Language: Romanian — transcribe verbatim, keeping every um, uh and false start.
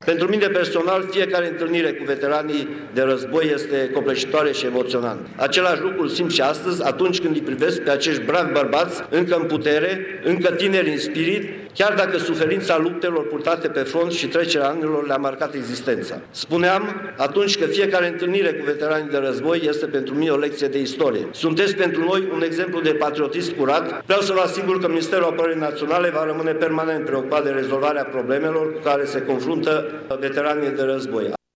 Pentru mine personal, fiecare întâlnire cu veteranii de război este copleșitoare și emoționantă. Același lucru îl simt și astăzi, atunci când îi privesc pe acești bravi bărbați, încă în putere, încă tineri în spirit, chiar dacă suferința luptelor purtate pe front și trecerea anilor le-a marcat existența. Spuneam atunci că fiecare întâlnire cu veteranii de război este pentru mine o lecție de istorie. Sunteți pentru noi un exemplu de patriotism curat. Vreau să vă asigur că Ministerul Apărării Naționale va rămâne permanent preocupat de rezolvarea problemelor cu care se confruntă veteranii de război.